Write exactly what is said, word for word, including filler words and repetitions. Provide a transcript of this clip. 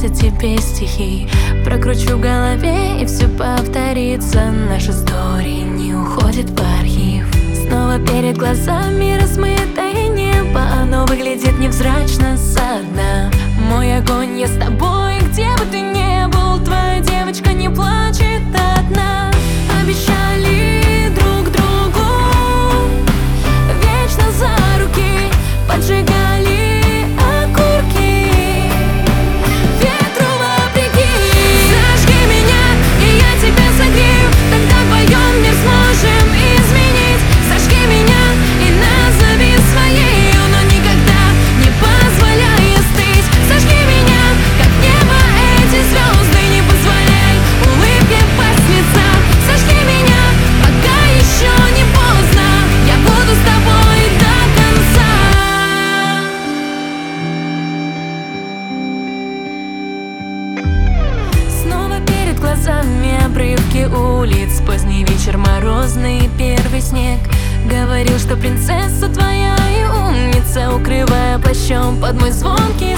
написать о тебе стихи. Прокручу в голове, и все повторится. Наша история не уходит в архив. Снова перед глазами размытое небо, оно выглядит невзрачно со дна. Мой огонь, я с тобой, где бы ты ни был. Твоя девочка не плачет одна. Обещали друг другу вечно за руки, поджигали окурки ветру вопреки. Зажги меня, и я тебя согрею, тогда вдвоем мир сможем изменить. Зажги меня и назови своей, но никогда не позволяй остыть. Зажги меня, как небо эти звезды, не позволяй улыбке посниться. Зажги меня, пока еще не поздно, я буду с тобой до конца. Снова перед глазами обрывки улиц, поздний вечер, морозный первый снег. Говорил, что принцесса твоя и умница, укрывая плащом под мой звонкий